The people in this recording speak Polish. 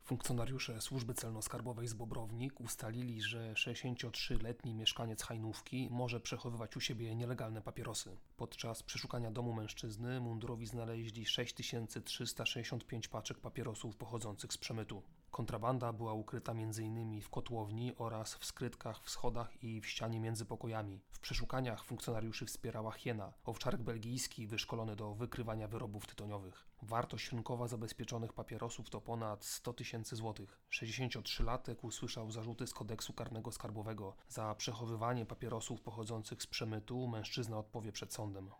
Funkcjonariusze Służby Celno-Skarbowej z Bobrownik ustalili, że 63-letni mieszkaniec Hajnówki może przechowywać u siebie nielegalne papierosy. Podczas przeszukania domu mężczyzny mundurowi znaleźli 6365 paczek papierosów pochodzących z przemytu. Kontrabanda była ukryta m.in. w kotłowni oraz w skrytkach w schodach i w ścianie między pokojami. W przeszukaniach funkcjonariuszy wspierała hiena, owczarek belgijski wyszkolony do wykrywania wyrobów tytoniowych. Wartość rynkowa zabezpieczonych papierosów to ponad 100 tysięcy złotych. 63-latek usłyszał zarzuty z kodeksu karnego skarbowego. Za przechowywanie papierosów pochodzących z przemytu mężczyzna odpowie przed sądem.